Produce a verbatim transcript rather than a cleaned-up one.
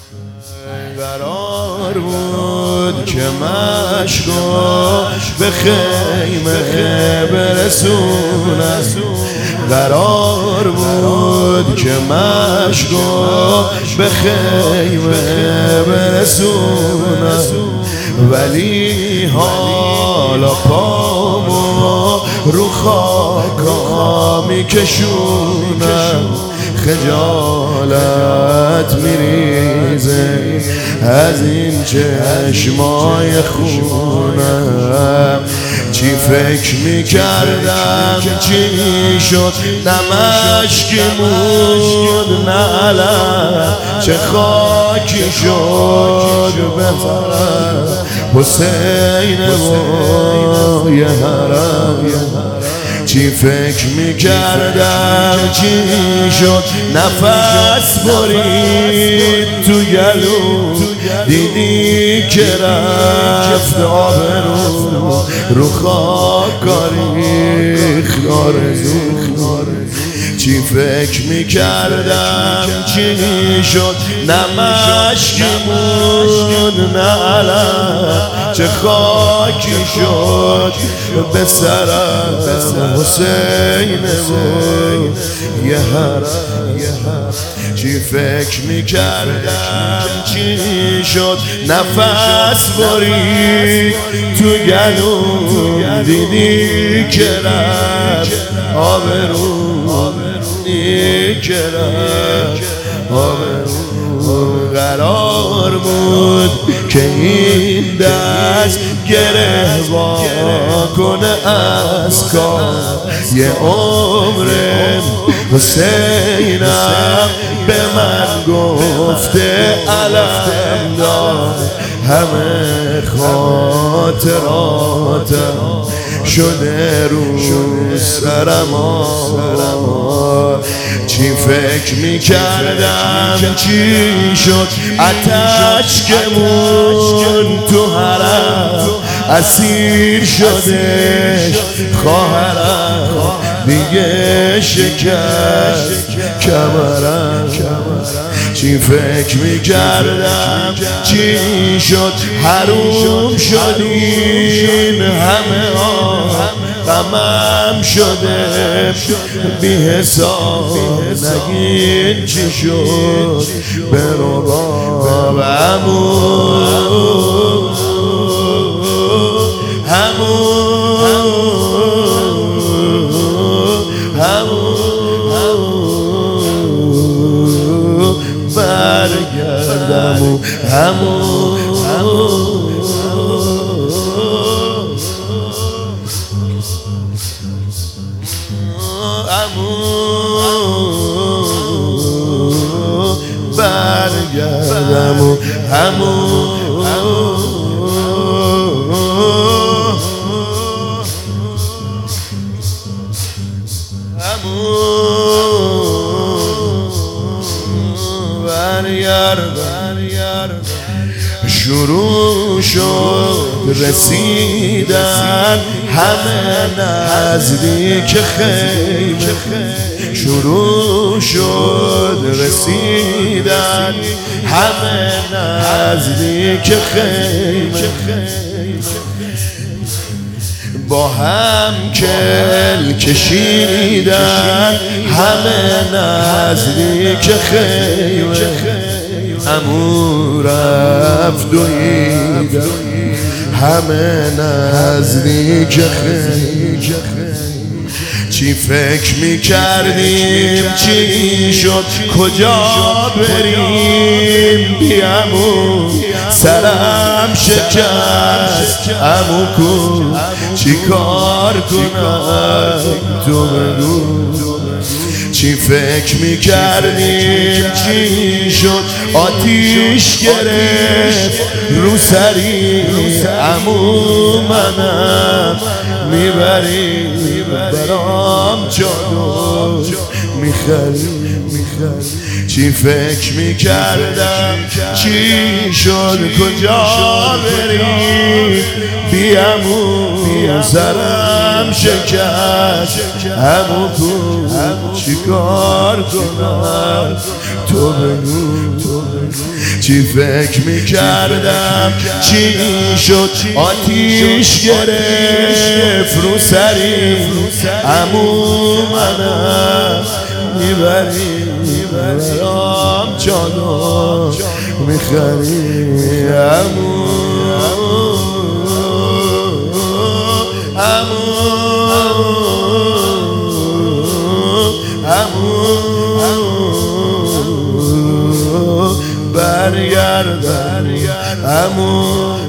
قرار بود که مشکو به خیمه برسونم، قرار بود که مشکو به خیمه برسونم، ولی حالا پامو رو خاکا میکشونم. خجالت میریزه از این چشمای خونم. چی فکر میکردم چی شد، نه مشکی موند نه علم، چه خاکی شد به سرم حسین و یه حرم. چی فکر میکردم چی شد، نفس برید تو گلو، دیدی که رفت آبرو رو خاک ریخت آرزو. چی فکر میکردم چی شد، نه مشکی موند نه علم، چه خاکی شد به سرم حسین و یه حرم. چی فکر میکردم چی شد، نفس برید تو گلو، دیدی که رفت آبرو، دیدی که رفت آبرو. قرار بود که این دست گره وا کنه از کار، یه عمر حسینم به من گفته علم دار، همه خاطراتم شده رو سرم. چی فکر میکردم چی شد، آتش که مون تو حرم، اسیر شده خواهرم، دیگه شکست کمرم. چی فکر میکردم چی شد، حروم شدین همه ها، غمم شده بی حساب، نگین چی شد برو باب همون همون همون برگردم و همون برگردم و همون برگردم. شروع شد رسیدن همه نزدیک خیمه، شروع شد رسیدن همه نزدیک خیمه، با هم کل کشیدن همه نزدیک خیمه. عمو رفت دویدن همه نزدیک خیمه. چی فکر میکردیم چی شد، کجا بریم بی عمو، سرم شکست عمو کو، چی کار کنم تو بگو. چی فکر میکردیم چی شد، آتیش گرفت رو سری عمو، منم میبری برام چادر میخری. چی فکر میکردم چی شد، کجا بریم بی عمو، سرم شکست عمو کو، چی کار کنم تو بگو. چی فکر میکردم چی شد آتیش گرفت رو سری عمو منم میبری برام چادر میخری عمو عمو عمو برگرد عمو